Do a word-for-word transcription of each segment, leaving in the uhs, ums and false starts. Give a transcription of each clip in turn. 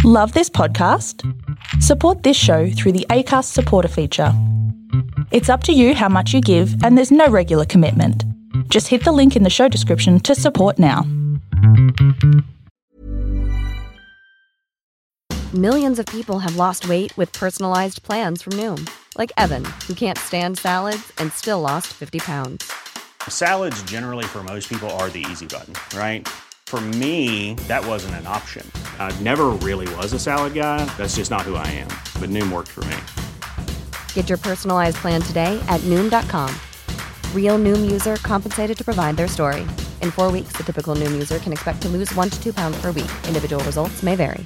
Love this podcast? Support this show through the Acast supporter feature. It's up to you how much you give, and there's no regular commitment. Just hit the link in the show description to support now. Millions of people have lost weight with personalized plans from Noom. Like Evan, who can't stand salads and still lost fifty pounds. Salads generally for most people are the easy button, right? For me, that wasn't an option. I never really was a salad guy. That's just not who I am. But Noom worked for me. Get your personalized plan today at Noom dot com. Real Noom user compensated to provide their story. In four weeks, the typical Noom user can expect to lose one to two pounds per week. Individual results may vary.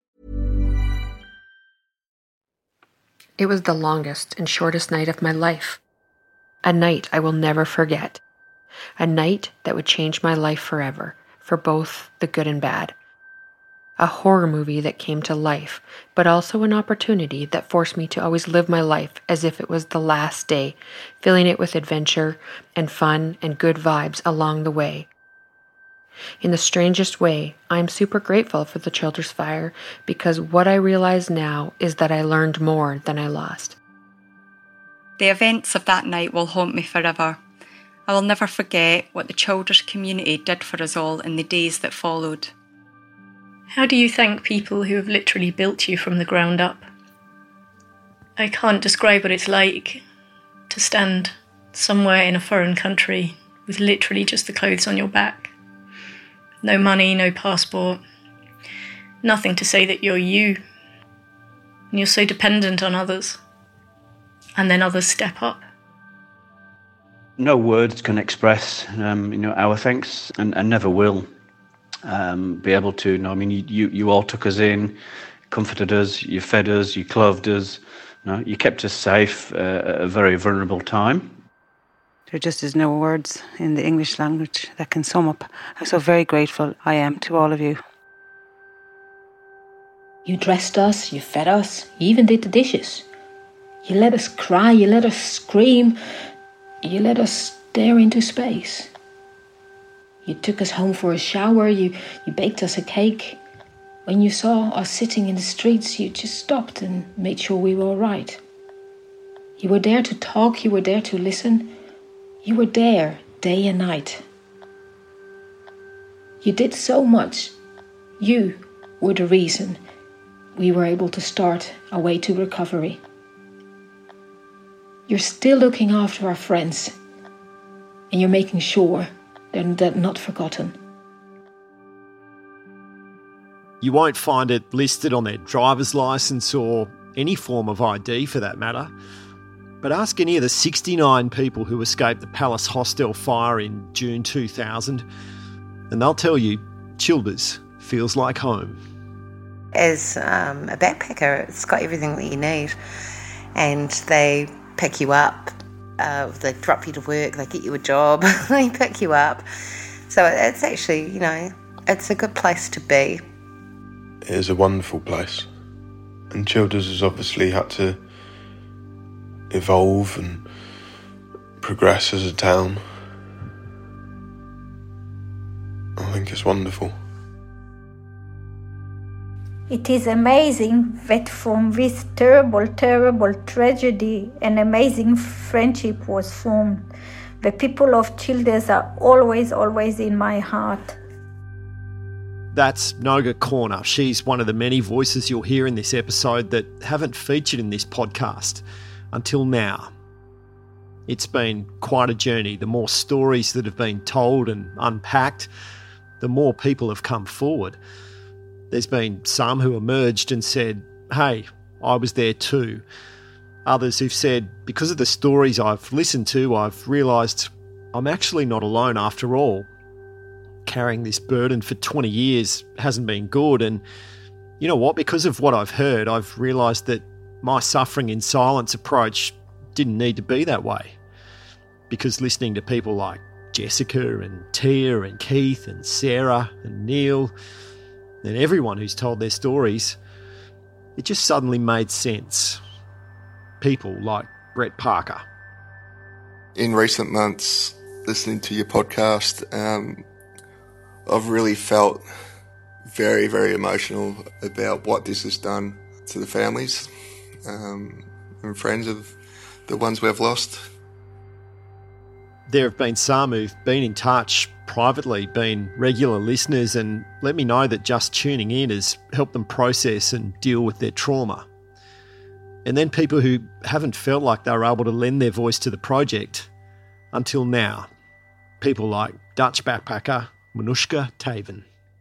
It was the longest and shortest night of my life. A night I will never forget. A night that would change my life forever, for both the good and bad. A horror movie that came to life, but also an opportunity that forced me to always live my life as if it was the last day, filling it with adventure and fun and good vibes along the way. In the strangest way, I'm super grateful for the Childers Fire because what I realize now is that I learned more than I lost. The events of that night will haunt me forever. I will never forget what the Childers community did for us all in the days that followed. How do you thank people who have literally built you from the ground up? I can't describe what it's like to stand somewhere in a foreign country with literally just the clothes on your back. No money, no passport, nothing to say that you're you. And you're so dependent on others. And then others step up. No words can express, um, you know, our thanks, and, and never will um, be able to. No, I mean, you, you, you all took us in, comforted us, you fed us, you clothed us, you know, you kept us safe uh, at a very vulnerable time. There just is no words in the English language that can sum up how so very grateful I am to all of you. You dressed us, you fed us, you even did the dishes. You let us cry, you let us scream, you let us stare into space. You took us home for a shower, you, you baked us a cake. When you saw us sitting in the streets, you just stopped and made sure we were all right. You were there to talk, you were there to listen. You were there day and night. You did so much. You were the reason we were able to start our way to recovery. You're still looking after our friends, and you're making sure they're not forgotten. You won't find it listed on their driver's licence or any form of I D for that matter. But ask any of the sixty-nine people who escaped the Palace Hostel fire in June two thousand, and they'll tell you Childers feels like home. As um, a backpacker, it's got everything that you need, and they pick you up, uh, they drop you to work, they get you a job, they pick you up. So it's actually, you know, it's a good place to be. It is a wonderful place, and Childers has obviously had to evolve and progress as a town. I think it's wonderful. It is amazing that from this terrible, terrible tragedy, an amazing friendship was formed. The people of Childers are always, always in my heart. That's Noga Corner. She's one of the many voices you'll hear in this episode that haven't featured in this podcast until now. It's been quite a journey. The more stories that have been told and unpacked, the more people have come forward. There's been some who emerged and said, hey, I was there too. Others who've said, because of the stories I've listened to, I've realised I'm actually not alone after all. Carrying this burden for twenty years hasn't been good, and you know what? Because of what I've heard, I've realised that my suffering in silence approach didn't need to be that way. Because listening to people like Jessica and Tia and Keith and Sarah and Neil and everyone who's told their stories, it just suddenly made sense. People like Brett Parker. In recent months, listening to your podcast, um, I've really felt very, very emotional about what this has done to the families um, and friends of the ones we've lost. There have been some who've been in touch privately, been regular listeners, and let me know that just tuning in has helped them process and deal with their trauma. And then people who haven't felt like they were able to lend their voice to the project until now. People like Dutch backpacker Manushka Taven.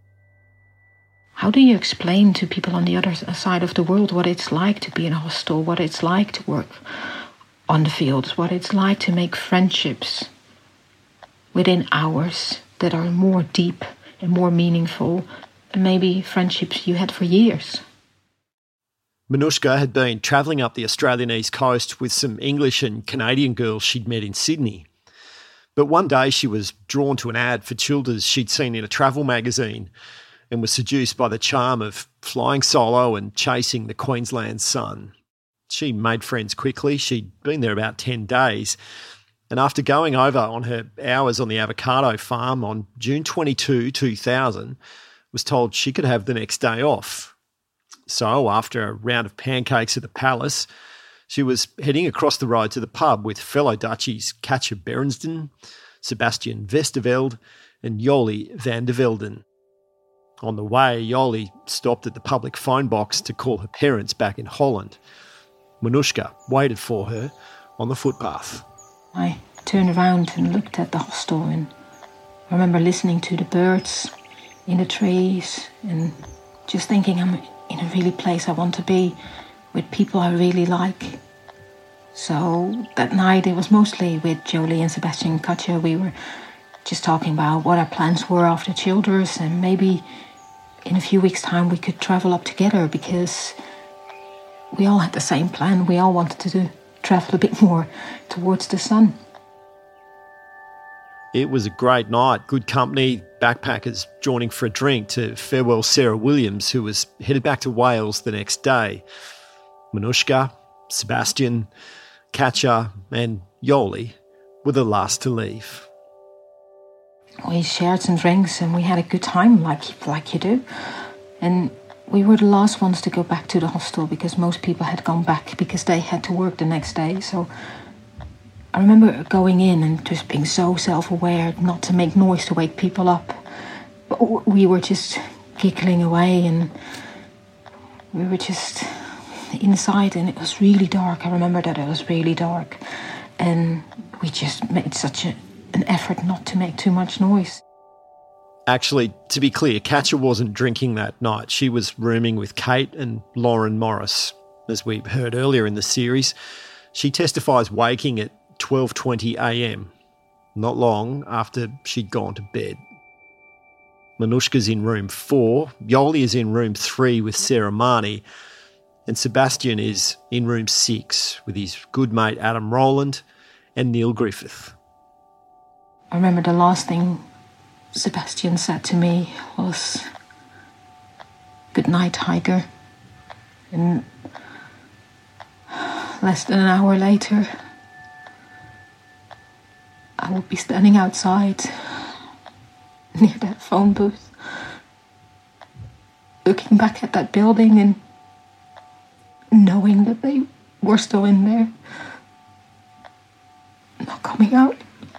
How do you explain to people on the other side of the world what it's like to be in a hostel, what it's like to work on the fields, what it's like to make friendships within hours that are more deep and more meaningful, and maybe friendships you had for years? Manushka had been travelling up the Australian east coast with some English and Canadian girls she'd met in Sydney. But one day she was drawn to an ad for Childers she'd seen in a travel magazine and was seduced by the charm of flying solo and chasing the Queensland sun. She made friends quickly. She'd been there about ten days. And after going over on her hours on the avocado farm on June twenty-second, two thousand, was told she could have the next day off. So after a round of pancakes at the Palace, she was heading across the road to the pub with fellow Dutchies Katja Berensden, Sebastian Westerveld and Jolie van der Velden. On the way, Jolie stopped at the public phone box to call her parents back in Holland. Manushka waited for her on the footpath. I turned around and looked at the hostel, and I remember listening to the birds in the trees and just thinking I'm in a really place I want to be with people I really like. So that night it was mostly with Jolie and Sebastian and Katja. We were just talking about what our plans were after Childers, and maybe in a few weeks' time we could travel up together, because we all had the same plan. We all wanted to do, travel a bit more towards the sun. It was a great night, good company, backpackers joining for a drink to farewell Sarah Williams, who was headed back to Wales the next day. Manushka, Sebastian, Katja and Jolie were the last to leave. We shared some drinks and we had a good time, like like you do. And we were the last ones to go back to the hostel because most people had gone back because they had to work the next day. So I remember going in and just being so self-aware not to make noise to wake people up. But we were just giggling away and we were just inside, and it was really dark. I remember that it was really dark. And we just made such a an effort not to make too much noise. Actually, to be clear, Katja wasn't drinking that night. She was rooming with Kate and Lauren Morris. As we heard earlier in the series, she testifies waking at twelve twenty a m, not long after she'd gone to bed. Manushka's in room four, Jolie is in room three with Sarah Marnie, and Sebastian is in room six with his good mate Adam Rowland and Neil Griffith. I remember the last thing Sebastian said to me was, "Good night, Tiger." And less than an hour later, I would be standing outside near that phone booth, looking back at that building and knowing that they were still in there, not coming out.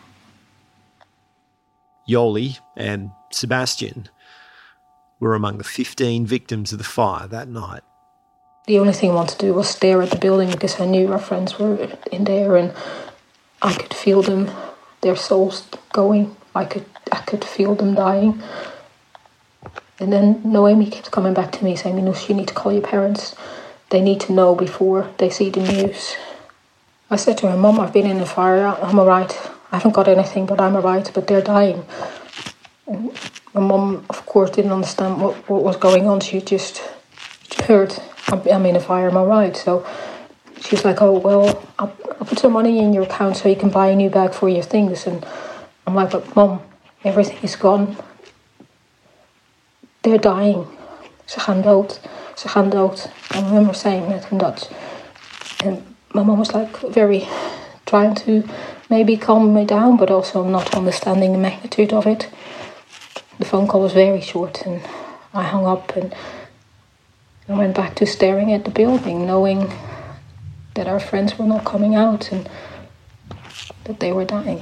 Jolie and Sebastian were among the fifteen victims of the fire that night. The only thing I wanted to do was stare at the building because I knew our friends were in there and I could feel them, their souls going. I could I could feel them dying. And then Noemi kept coming back to me saying, "Minus, you need to call your parents. They need to know before they see the news." I said to her, "Mum, I've been in a fire. I'm all right. I haven't got anything, but I'm all right, but they're dying." And my mum, of course, didn't understand what, what was going on. She just heard, "I'm in a fire, I'm all right." So she was like, "Oh, well, I'll, I'll put some money in your account so you can buy a new bag for your things." And I'm like, "But Mum, everything is gone. They're dying. Ze gaan dood. Ze gaan dood." I remember saying that in Dutch. And my mum was like very trying to maybe calm me down, but also not understanding the magnitude of it. The phone call was very short and I hung up and I went back to staring at the building, knowing that our friends were not coming out and that they were dying.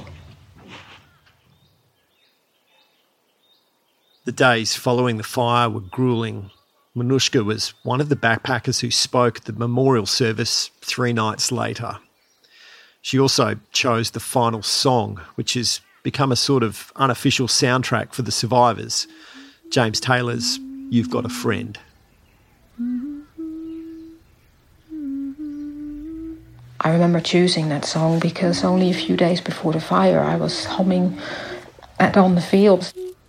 The days following the fire were gruelling. Manushka was one of the backpackers who spoke at the memorial service three nights later. She also chose the final song, which has become a sort of unofficial soundtrack for the survivors, James Taylor's You've Got a Friend. I remember choosing that song because only a few days before the fire I was humming at On the Fields.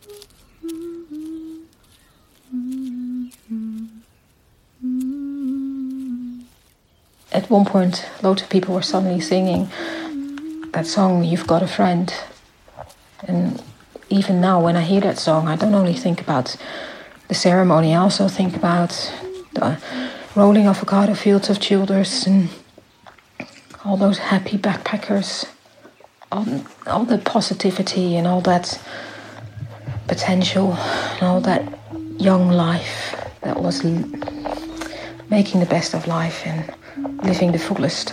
At one point, loads of people were suddenly singing that song, You've Got a Friend. And even now, when I hear that song, I don't only think about the ceremony, I also think about the rolling avocado fields of Childers and all those happy backpackers, all, all the positivity and all that potential and all that young life that was l- making the best of life and living the fullest.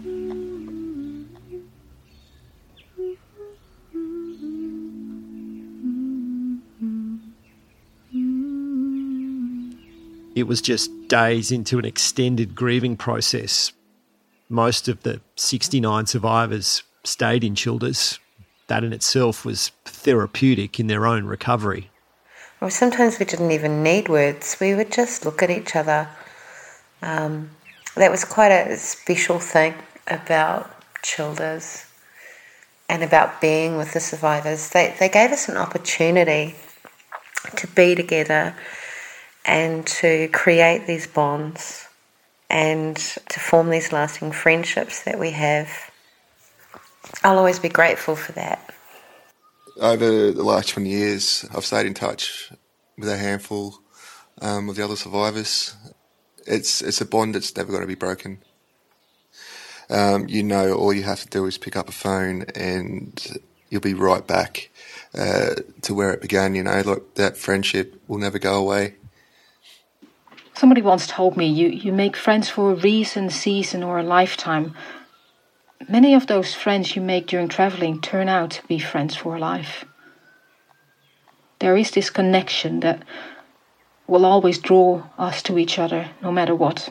It was just days into an extended grieving process. Most of the sixty-nine survivors stayed in Childers. That in itself was therapeutic in their own recovery. Well, sometimes we didn't even need words. We would just look at each other. Um, that was quite a special thing about Childers and about being with the survivors. They, they gave us an opportunity to be together and to create these bonds and to form these lasting friendships that we have. I'll always be grateful for that. Over the last twenty years, I've stayed in touch with a handful um, of the other survivors. It's it's a bond that's never going to be broken. Um, you know, all you have to do is pick up a phone and you'll be right back uh, to where it began. You know, like that friendship will never go away. Somebody once told me, you, you make friends for a reason, season, or a lifetime. Many of those friends you make during travelling turn out to be friends for life. There is this connection that will always draw us to each other, no matter what.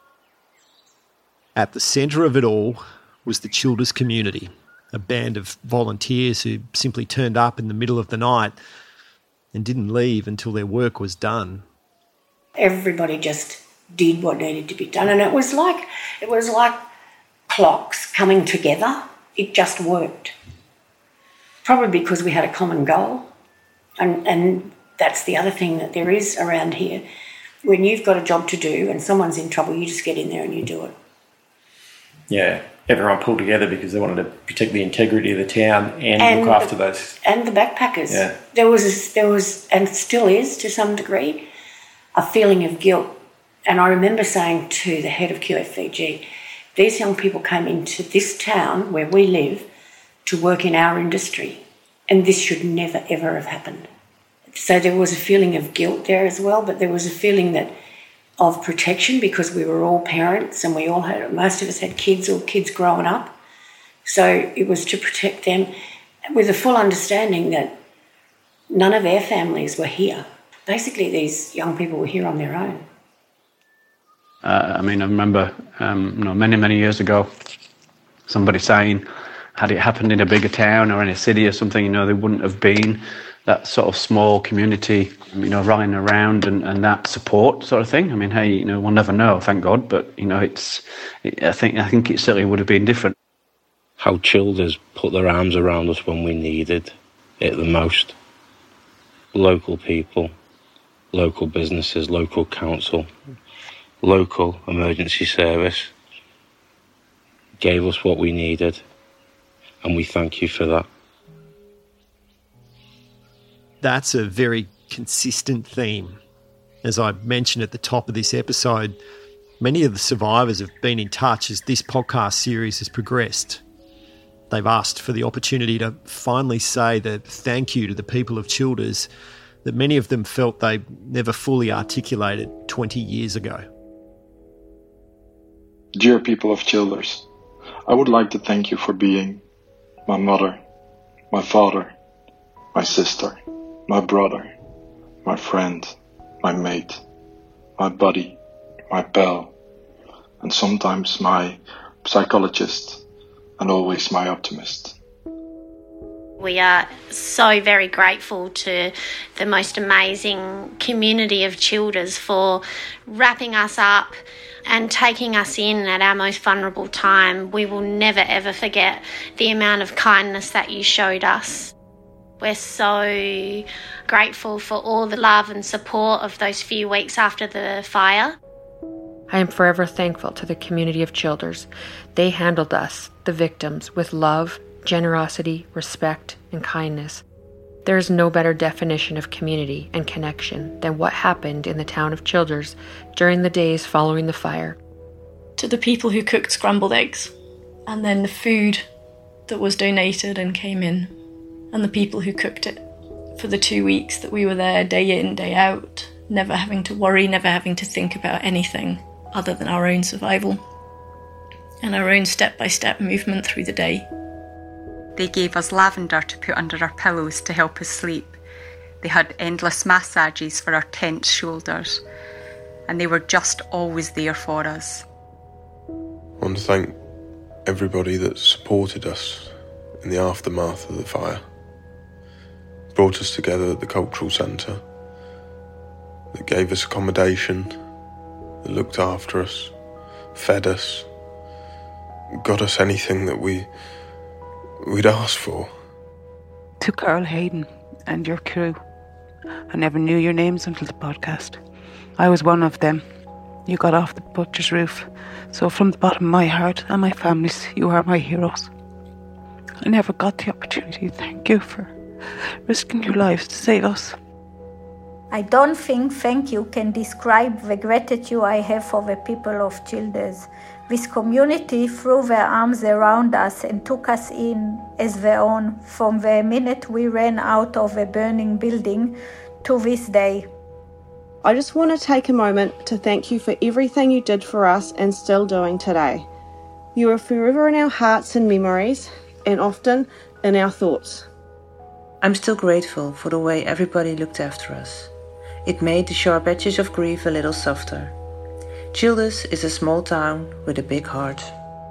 At the centre of it all was the Childers community, a band of volunteers who simply turned up in the middle of the night and didn't leave until their work was done. Everybody just did what needed to be done, and it was like it was like clocks coming together. It just worked. Probably because we had a common goal, and and that's the other thing that there is around here. When you've got a job to do and someone's in trouble, you just get in there and you do it. Yeah, everyone pulled together because they wanted to protect the integrity of the town and, and look after the, those. And the backpackers. Yeah. There was, there was, and still is to some degree, a feeling of guilt. And I remember saying to the head of Q F V G, these young people came into this town where we live to work in our industry, and this should never, ever have happened. So there was a feeling of guilt there as well, but there was a feeling that of protection because we were all parents and we all had, most of us had kids or kids growing up. So it was to protect them with a full understanding that none of their families were here. Basically, these young people were here on their own. Uh, I mean, I remember, um, you know, many, many years ago, somebody saying, had it happened in a bigger town or in a city or something, you know, there wouldn't have been that sort of small community, you know, rallying around and, and that support sort of thing. I mean, hey, you know, we'll never know, thank God, but, you know, it's, it, I think, I think it certainly would have been different. How Childers put their arms around us when we needed it the most. Local people, local businesses, local council, local emergency service gave us what we needed, and we thank you for that. That's a very consistent theme. As I mentioned at the top of this episode, many of the survivors have been in touch as this podcast series has progressed. They've asked for the opportunity to finally say the thank you to the people of Childers that many of them felt they never fully articulated twenty years ago. Dear people of Childers, I would like to thank you for being my mother, my father, my sister, my brother, my friend, my mate, my buddy, my pal, and sometimes my psychologist, and always my optimist. We are so very grateful to the most amazing community of Childers for wrapping us up and taking us in at our most vulnerable time. We will never ever forget the amount of kindness that you showed us. We're so grateful for all the love and support of those few weeks after the fire. I am forever thankful to the community of Childers. They handled us, the victims, with love, generosity, respect, and kindness. There is no better definition of community and connection than what happened in the town of Childers during the days following the fire. To the people who cooked scrambled eggs, and then the food that was donated and came in, and the people who cooked it for the two weeks that we were there, day in, day out, never having to worry, never having to think about anything other than our own survival and our own step-by-step movement through the day. They gave us lavender to put under our pillows to help us sleep. They had endless massages for our tense shoulders, and they were just always there for us. I want to thank everybody that supported us in the aftermath of the fire, brought us together at the cultural centre, that gave us accommodation, that looked after us, fed us, got us anything that we we'd asked for. To Carl Hayden and your crew. I never knew your names until the podcast. I was one of them. You got off the butcher's roof. So from the bottom of my heart and my family's, you are my heroes. I never got the opportunity to thank you for risking your lives to save us. I don't think thank you can describe the gratitude I have for the people of Childers. This community threw their arms around us and took us in as their own from the minute we ran out of a burning building to this day. I just want to take a moment to thank you for everything you did for us and still doing today. You are forever in our hearts and memories, and often in our thoughts. I'm still grateful for the way everybody looked after us. It made the sharp edges of grief a little softer. Childers is a small town with a big heart.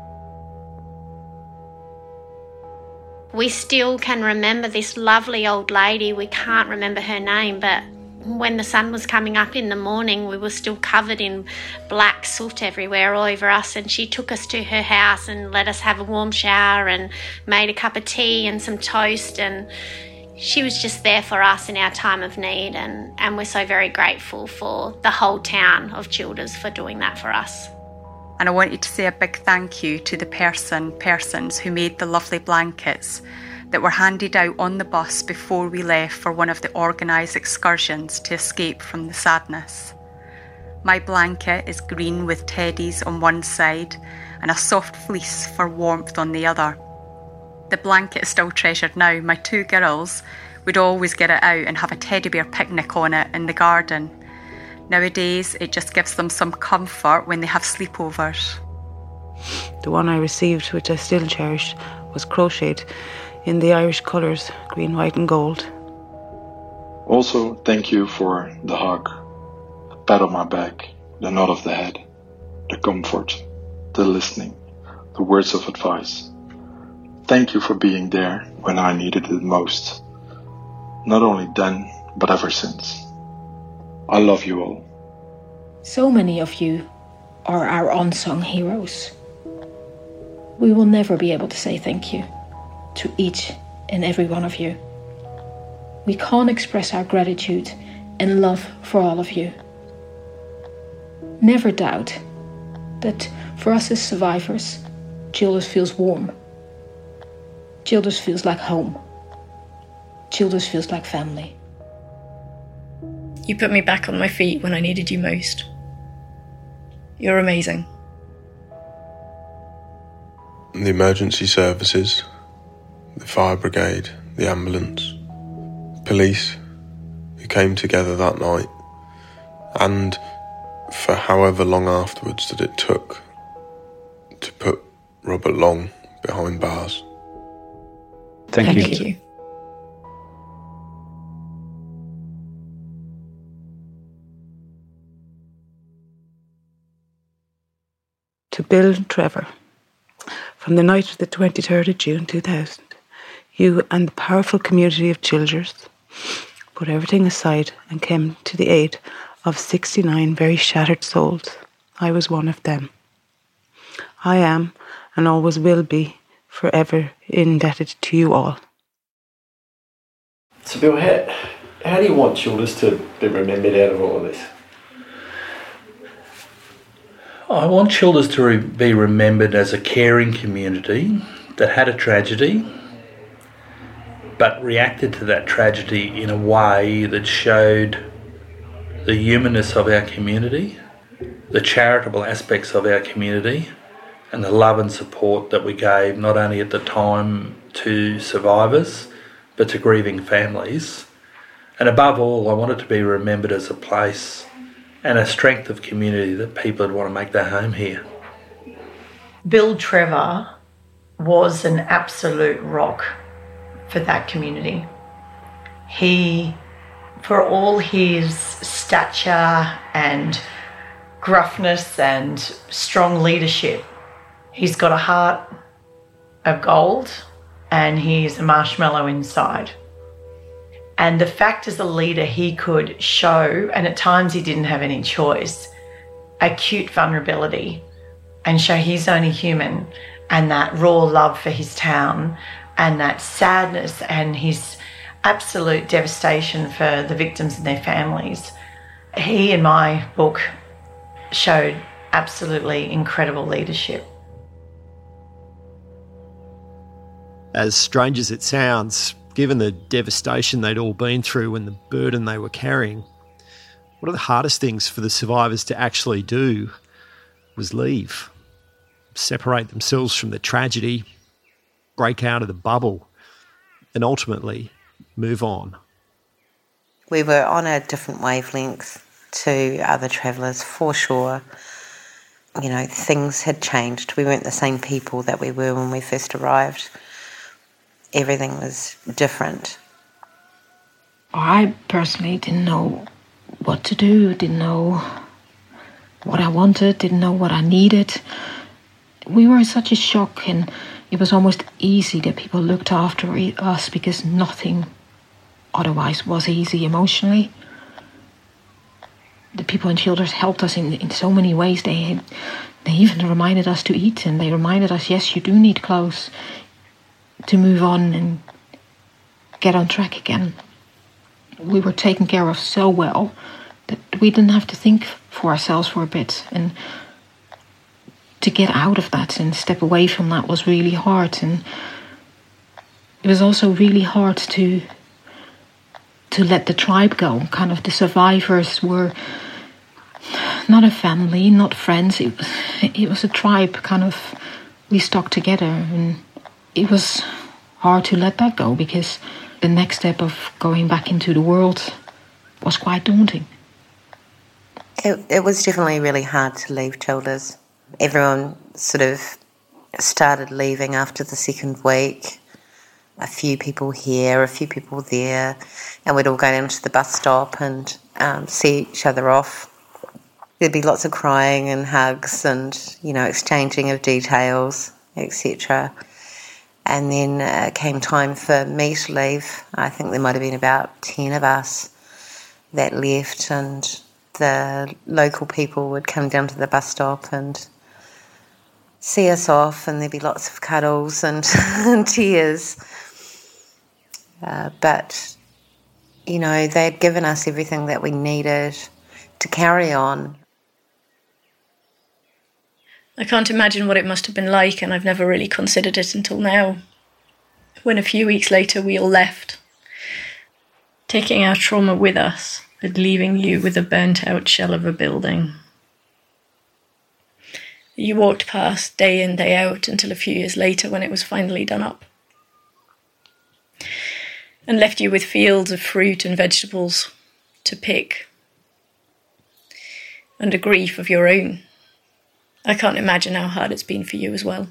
We still can remember this lovely old lady. We can't remember her name, but when the sun was coming up in the morning, we were still covered in black soot everywhere all over us, and she took us to her house and let us have a warm shower and made a cup of tea and some toast, and she was just there for us in our time of need, and, and we're so very grateful for the whole town of Childers for doing that for us. And I wanted to say a big thank you to the person, persons who made the lovely blankets that were handed out on the bus before we left for one of the organised excursions to escape from the sadness. My blanket is green with teddies on one side and a soft fleece for warmth on the other. The blanket is still treasured now. My two girls would always get it out and have a teddy bear picnic on it in the garden. Nowadays, it just gives them some comfort when they have sleepovers. The one I received, which I still cherish, was crocheted in the Irish colours, green, white and gold. Also, thank you for the hug, the pat on my back, the nod of the head, the comfort, the listening, the words of advice. Thank you for being there when I needed it most. Not only then, but ever since. I love you all. So many of you are our unsung heroes. We will never be able to say thank you to each and every one of you. We can't express our gratitude and love for all of you. Never doubt that for us as survivors, Childers feels warm. Childers feels like home. Childers feels like family. You put me back on my feet when I needed you most. You're amazing. The emergency services, the fire brigade, the ambulance, police, who came together that night, and for however long afterwards that it took to put Robert Long behind bars. Thank, Thank you. you. To Bill and Trevor, from the night of the twenty-third of June two thousand, you and the powerful community of Childers put everything aside and came to the aid of sixty-nine very shattered souls. I was one of them. I am, and always will be, forever indebted to you all. So Bill, how, how do you want Childers to be remembered out of all of this? I want Childers to re- be remembered as a caring community that had a tragedy but reacted to that tragedy in a way that showed the humanness of our community, the charitable aspects of our community, and the love and support that we gave not only at the time to survivors but to grieving families. And above all, I want it to be remembered as a place and a strength of community that people would want to make their home here. Bill Trevor was an absolute rock for that community. He, for all his stature and gruffness and strong leadership, he's got a heart of gold and he's a marshmallow inside. And the fact as a leader he could show, and at times he didn't have any choice, acute vulnerability and show he's only human, and that raw love for his town and that sadness and his absolute devastation for the victims and their families. He, in my book, showed absolutely incredible leadership. As strange as it sounds, given the devastation they'd all been through and the burden they were carrying, one of the hardest things for the survivors to actually do was leave, separate themselves from the tragedy, break out of the bubble, and ultimately move on. We were on a different wavelength to other travellers, for sure. You know, things had changed. We weren't the same people that we were when we first arrived. Everything was different. I personally didn't know what to do, didn't know what I wanted, didn't know what I needed. We were in such a shock, and it was almost easy that people looked after us because nothing otherwise was easy emotionally. The people in Childers helped us in, in so many ways. They, they even reminded us to eat, and they reminded us, yes, you do need clothes to move on and get on track again. We were taken care of so well that we didn't have to think for ourselves for a bit, and to get out of that and step away from that was really hard. And it was also really hard to to let the tribe go. Kind of the survivors were not a family, not friends. It was, it was a tribe, kind of, we stuck together, and it was hard to let that go because the next step of going back into the world was quite daunting. It, it was definitely really hard to leave Childers. Everyone sort of started leaving after the second week. A few people here, a few people there, and we'd all go down to the bus stop and um, see each other off. There'd be lots of crying and hugs and, you know, exchanging of details, et cetera. And then uh, came time for me to leave. I think there might have been about ten of us that left, and the local people would come down to the bus stop and see us off, and there'd be lots of cuddles and, and tears. Uh, but, you know, they'd given us everything that we needed to carry on. I can't imagine what it must have been like, and I've never really considered it until now, when a few weeks later we all left, taking our trauma with us, but leaving you with a burnt-out shell of a building. You walked past day in, day out until a few years later when it was finally done up, and left you with fields of fruit and vegetables to pick, and a grief of your own. I can't imagine how hard it's been for you as well.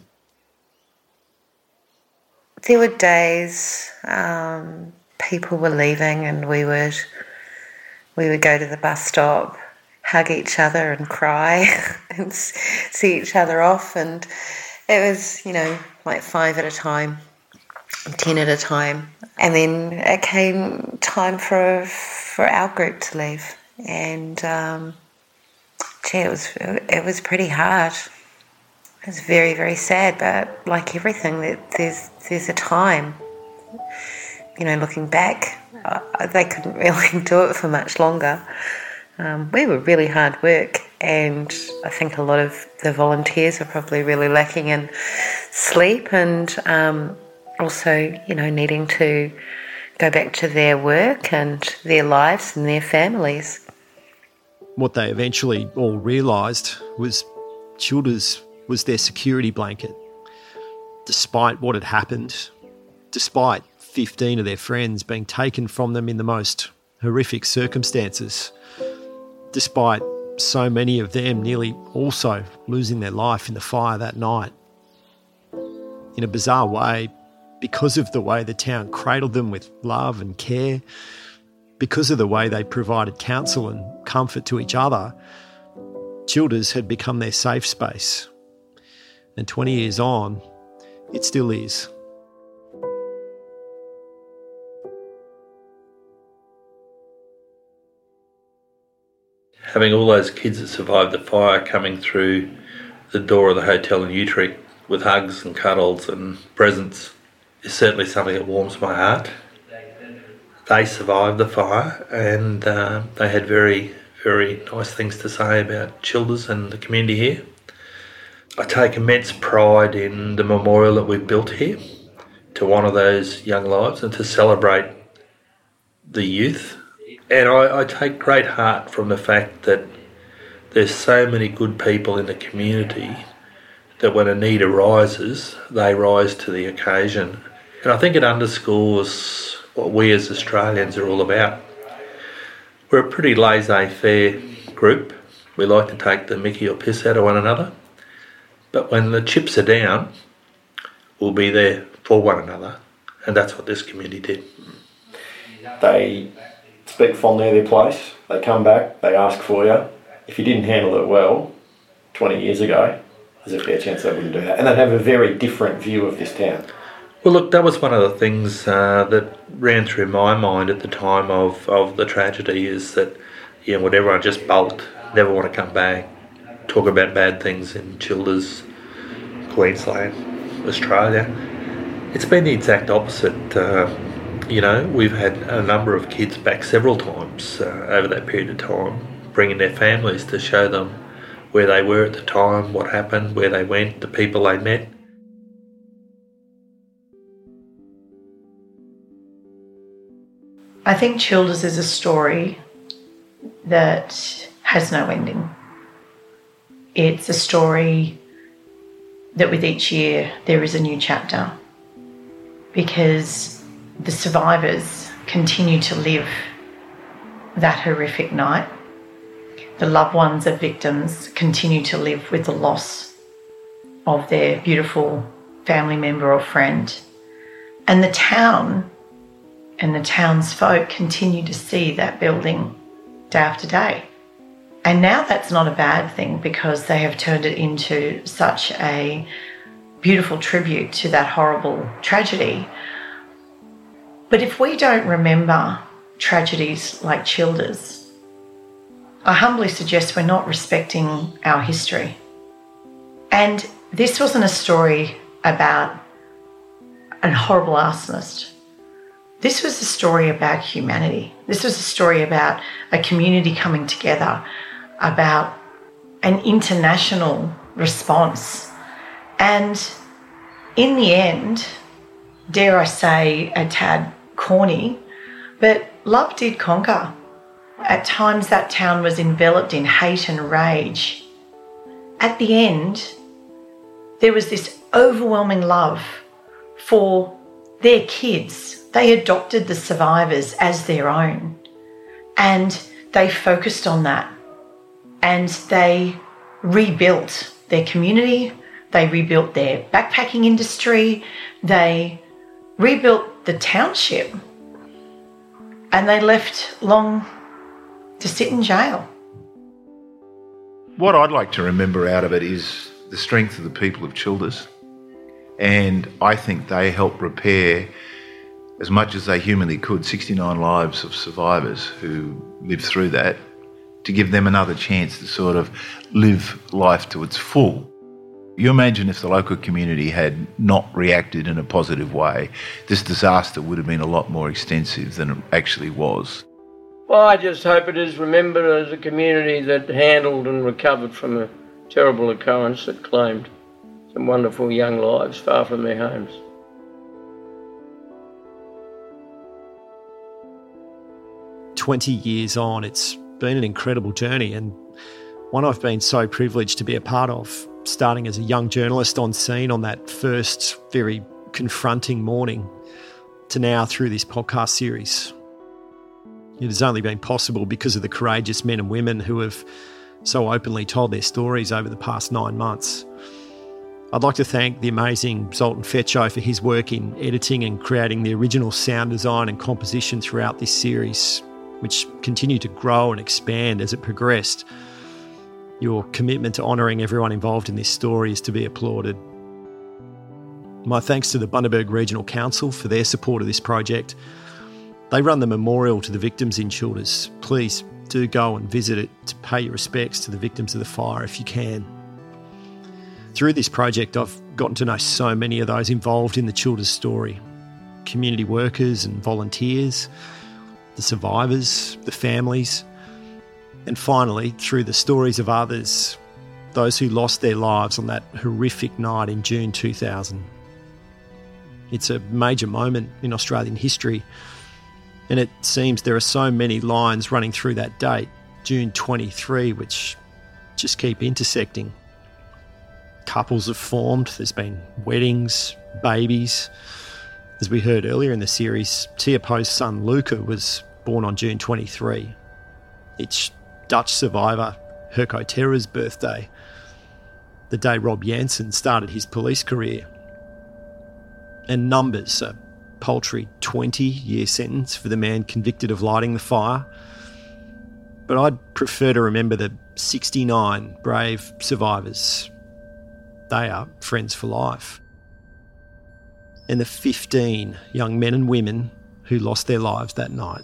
There were days um, people were leaving and we would we would go to the bus stop, hug each other and cry and see each other off, and it was, you know, like five at a time, ten at a time. And then it came time for for our group to leave, and um, gee, it was it was pretty hard. It was very, very sad, but like everything, there's there's a time. You know, looking back, uh, they couldn't really do it for much longer. Um, we were really hard work, and I think a lot of the volunteers are probably really lacking in sleep, and um, also, you know, needing to go back to their work and their lives and their families. What they eventually all realised was Childers was their security blanket. Despite what had happened, despite fifteen of their friends being taken from them in the most horrific circumstances, despite so many of them nearly also losing their life in the fire that night. In a bizarre way, because of the way the town cradled them with love and care, because of the way they provided counsel and comfort to each other, Childers had become their safe space. And twenty years on, it still is. Having all those kids that survived the fire coming through the door of the hotel in Utrecht with hugs and cuddles and presents is certainly something that warms my heart. They survived the fire, and uh, they had very, very nice things to say about Childers and the community here. I take immense pride in the memorial that we've built here to honour those young lives and to celebrate the youth. And I, I take great heart from the fact that there's so many good people in the community that when a need arises, they rise to the occasion. And I think it underscores what we as Australians are all about. We're a pretty laissez-faire group. We like to take the mickey or piss out of one another. But when the chips are down, we'll be there for one another. And that's what this community did. They speak fondly of their place. They come back, they ask for you. If you didn't handle it well twenty years ago, there's a fair chance they wouldn't do that. And they'd have a very different view of this town. Well, look, that was one of the things uh, that ran through my mind at the time of, of the tragedy, is that, you know, would everyone just bolt, never want to come back, talk about bad things in Childers, Queensland, Australia. It's been the exact opposite. Uh, you know, we've had a number of kids back several times uh, over that period of time, bringing their families to show them where they were at the time, what happened, where they went, the people they met. I think Childers is a story that has no ending. It's a story that with each year there is a new chapter, because the survivors continue to live that horrific night. The loved ones of victims continue to live with the loss of their beautiful family member or friend. And the town and the townsfolk continue to see that building day after day. And now that's not a bad thing, because they have turned it into such a beautiful tribute to that horrible tragedy. But if we don't remember tragedies like Childers, I humbly suggest we're not respecting our history. And this wasn't a story about a horrible arsonist. This was a story about humanity. This was a story about a community coming together, about an international response. And in the end, dare I say a tad corny, but love did conquer. At times that town was enveloped in hate and rage. At the end, there was this overwhelming love for their kids. They adopted the survivors as their own. And they focused on that, and they rebuilt their community, they rebuilt their backpacking industry, they rebuilt the township, and they left Long to sit in jail. What I'd like to remember out of it is the strength of the people of Childers, and I think they helped repair, as much as they humanly could, sixty-nine lives of survivors who lived through that, to give them another chance to sort of live life to its full. You imagine if the local community had not reacted in a positive way, this disaster would have been a lot more extensive than it actually was. Well, I just hope it is remembered as a community that handled and recovered from a terrible occurrence that claimed some wonderful young lives far from their homes. twenty years on, it's been an incredible journey, and one I've been so privileged to be a part of, starting as a young journalist on scene on that first very confronting morning to now through this podcast series. It has only been possible because of the courageous men and women who have so openly told their stories over the past nine months. I'd like to thank the amazing Zoltan Fecso for his work in editing and creating the original sound design and composition throughout this series, which continued to grow and expand as it progressed. Your commitment to honouring everyone involved in this story is to be applauded. My thanks to the Bundaberg Regional Council for their support of this project. They run the memorial to the victims in Childers. Please do go and visit it to pay your respects to the victims of the fire if you can. Through this project, I've gotten to know so many of those involved in the Childers story. Community workers and volunteers, the survivors, the families, and finally, through the stories of others, those who lost their lives on that horrific night in June two thousand. It's a major moment in Australian history, and it seems there are so many lines running through that date, June twenty-third, which just keep intersecting. Couples have formed, there's been weddings, babies. As we heard earlier in the series, Tia Po's son Luca was born on June twenty-third. It's Dutch survivor Herco Terra's birthday, the day Rob Jansen started his police career. And numbers, a paltry twenty-year sentence for the man convicted of lighting the fire. But I'd prefer to remember the sixty-nine brave survivors. They are friends for life. And the fifteen young men and women who lost their lives that night.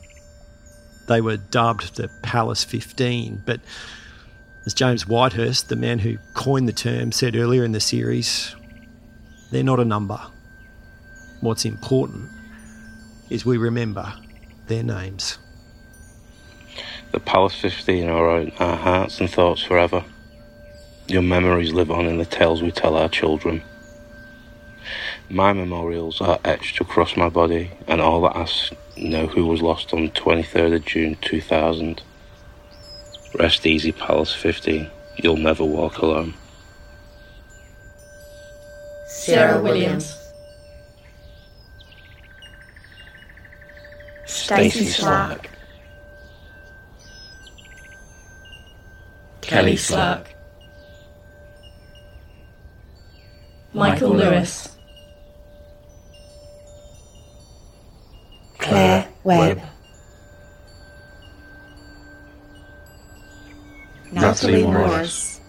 They were dubbed the Palace fifteen, but as James Whitehurst, the man who coined the term, said earlier in the series, they're not a number. What's important is we remember their names. The Palace fifteen are in our hearts and thoughts forever. Your memories live on in the tales we tell our children. My memorials are etched across my body, and all that ask know who was lost on the twenty-third of June two thousand. Rest easy, Palace fifteen. You'll never walk alone. Sarah Williams, Stacey Slark, Kelly Slark, Michael Lewis, Claire Webb, Natalie Morris,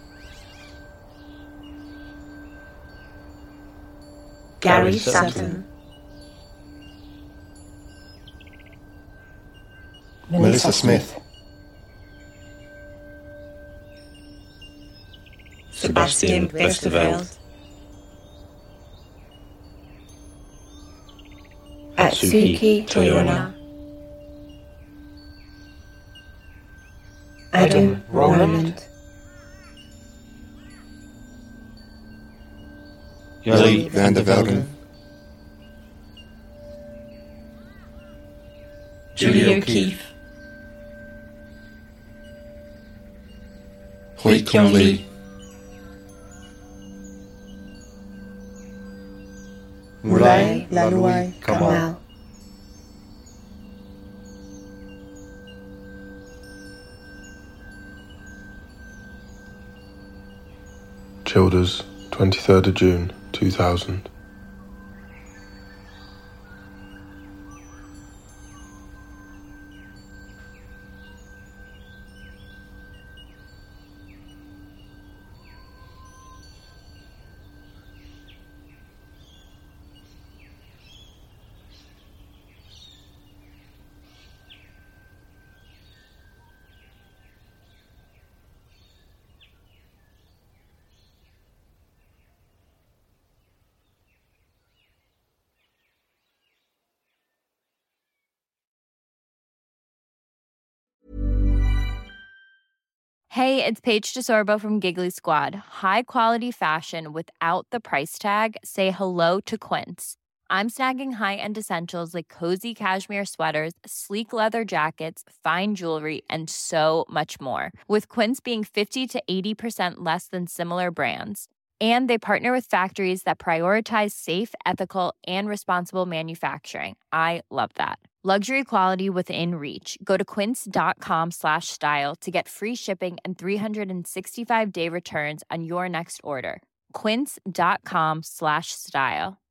Gary Sutton, Melissa Smith, Sebastian Westerveld, Atsuki Toyona, Adam Roland, Lily van der Velgen, Julie O'Keefe, Hui Kong Lee, Mulai Laluai Kamal, Childers, twenty-third of June, two thousand. Hey, it's Paige DeSorbo from Giggly Squad. High quality fashion without the price tag. Say hello to Quince. I'm snagging high-end essentials like cozy cashmere sweaters, sleek leather jackets, fine jewelry, and so much more. With Quince being fifty to eighty percent less than similar brands. And they partner with factories that prioritize safe, ethical, and responsible manufacturing. I love that. Luxury quality within reach. Go to quince.com slash style to get free shipping and three sixty-five day returns on your next order. Quince.com slash style.